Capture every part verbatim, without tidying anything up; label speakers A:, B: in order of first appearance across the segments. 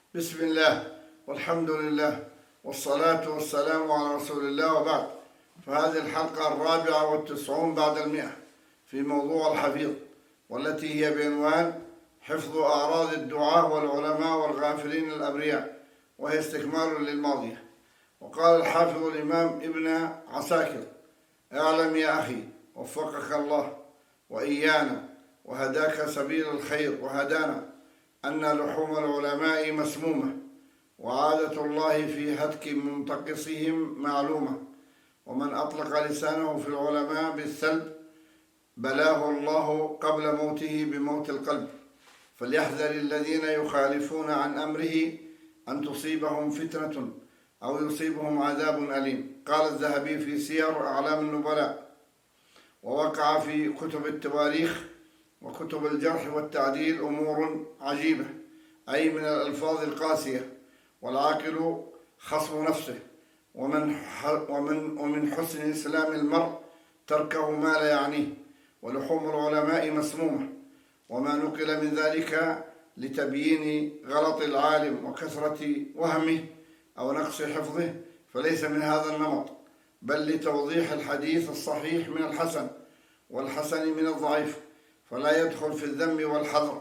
A: بسم الله والحمد لله والصلاة والسلام على رسول الله، وبعد. فهذه الحلقة الرابعة والتسعون بعد المئة في موضوع الحفيظ، والتي هي بعنوان حفظ أعراض الدعاة والعلماء والغافلين الأبرياء، وهي استكمال للماضية. وقال الحافظ الإمام ابن عساكر: اعلم يا أخي وفقك الله وإيانا وهداك سبيل الخير وهدانا أن لحوم العلماء مسمومة، وعادة الله في هتك منتقصهم معلومة، ومن أطلق لسانه في العلماء بالسلب بلاه الله قبل موته بموت القلب. فليحذر الذين يخالفون عن أمره أن تصيبهم فتنة أو يصيبهم عذاب أليم. قال الذهبي في سير أعلام النبلاء: ووقع في كتب التواريخ وكتب الجرح والتعديل أمور عجيبة، أي من الألفاظ القاسية، والعاقل خصم نفسه، ومن ومن ومن حسن إسلام المرء تركه ما لا يعنيه. ولحوم العلماء مسمومة، وما نقل من ذلك لتبيين غلط العالم وكثرة وهمه أو نقص حفظه فليس من هذا النمط، بل لتوضيح الحديث الصحيح من الحسن والحسن من الضعيف، فلا يدخل في الذم والحذر.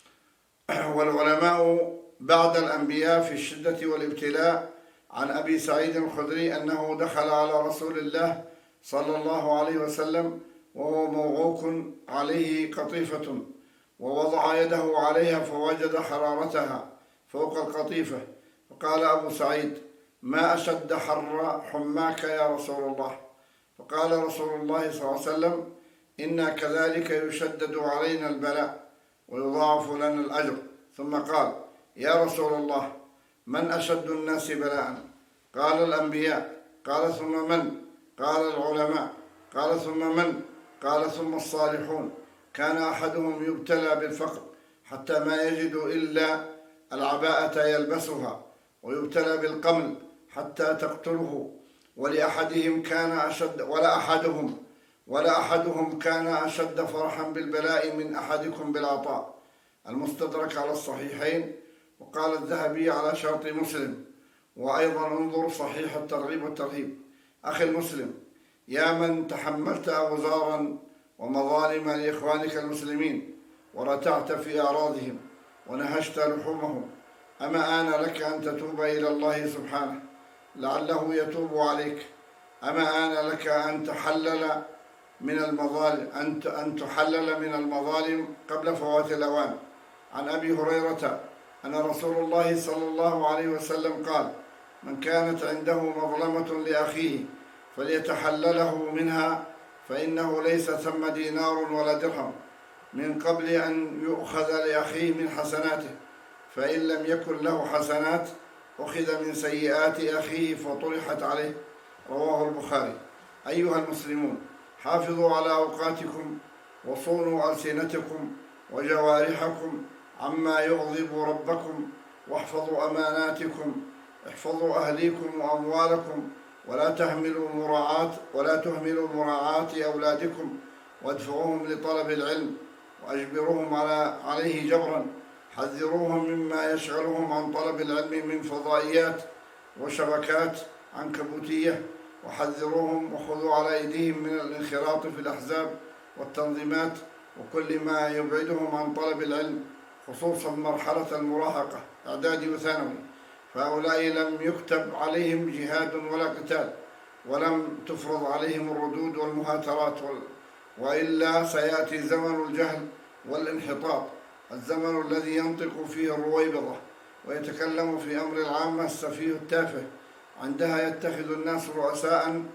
A: والعلماء بعد الأنبياء في الشدة والابتلاء. عن أبي سعيد الخدري أنه دخل على رسول الله صلى الله عليه وسلم وهو موعوك عليه قطيفة، ووضع يده عليها فوجد حرارتها فوق القطيفة، فقال أبو سعيد: ما أشد حر حماك يا رسول الله؟ فقال رسول الله صلى الله عليه وسلم: إنا كذلك يشدد علينا البلاء ويضاعف لنا الأجر. ثم قال: يا رسول الله، من أشد الناس بلاء؟ قال: الأنبياء. قال: ثم من؟ قال: العلماء. قال: ثم من؟ قال: ثم الصالحون. كان أحدهم يبتلى بالفقر حتى ما يجد إلا العباءة يلبسها، ويبتلى بالقمل حتى تقتله. ولأحدهم كان أشد ولا أحدهم ولا أحدهم كان أشد فرحا بالبلاء من أحدكم بالعطاء. المستدرك على الصحيحين. وقال الذهبي على شرط مسلم. وأيضا انظر صحيح الترغيب والترهيب. أخي المسلم، يا من تحملت أوزارا ومظالم لإخوانك المسلمين ورتعت في أعراضهم ونهشت لحومهم، أما آن لك أن تتوب إلى الله سبحانه لعله يتوب عليك؟ أما آن لك أن تحلل من المظالم أن أن تحلل من المظالم قبل فوات الأوان؟ عن أبي هريرة أن رسول الله صلى الله عليه وسلم قال: من كانت عنده مظلمة لأخيه فليتحلله منها، فإنه ليس ثم دينار ولا درهم من قبل أن يؤخذ لأخيه من حسناته، فإن لم يكن له حسنات أخذ من سيئات أخيه فطرحت عليه. رواه البخاري. أيها المسلمون، حافظوا على أوقاتكم وصونوا ألسنتكم وجوارحكم عما يغضب ربكم، واحفظوا أماناتكم. احفظوا أهليكم وأموالكم، ولا تهملوا مراعاة ولا تهملوا مراعاة أولادكم، وادفعوهم لطلب العلم وأجبروهم على عليه جبرا. حذروهم مما يشغلهم عن طلب العلم من فضائيات وشبكات عنكبوتية، وحذروهم وخذوا على أيديهم من الانخراط في الأحزاب والتنظيمات وكل ما يبعدهم عن طلب العلم، خصوصا مرحلة المراهقة إعدادي وثانوي، فهؤلاء لم يكتب عليهم جهاد ولا قتال، ولم تفرض عليهم الردود والمهاترات، وإلا سيأتي زمن الجهل والانحطاط، الزمن الذي ينطق فيه الرويبضة ويتكلم في أمر العامة السفيه التافه. عندها يتخذ الناس رؤساء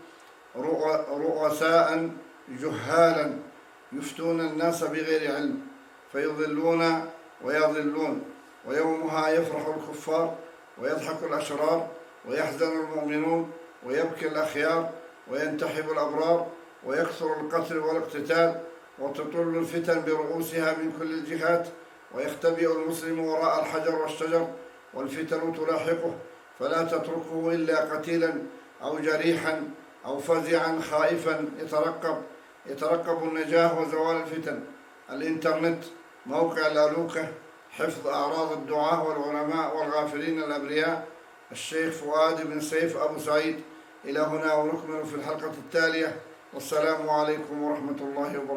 A: رؤساء جهالا يفتون الناس بغير علم فيضلون ويضلون، ويومها يفرح الكفار ويضحك الأشرار ويحزن المؤمنون ويبكي الأخيار وينتحب الأبرار، ويكثر القتل والاقتتال وتطل الفتن برؤوسها من كل الجهات، ويختبئ المسلم وراء الحجر والشجر والفتن تلاحقه، فلا تتركه إلا قتيلا أو جريحا أو فزعا خائفا يترقب يترقب النجاة وزوال الفتن. الإنترنت موقع الألوكة حفظ أعراض الدعاة والعلماء والغالبين. الغافرين الأبرياء الشيخ فؤاد بن سيف أبو سعيد. إلى هنا ونكمل في الحلقة التالية، والسلام عليكم ورحمة الله وبركاته.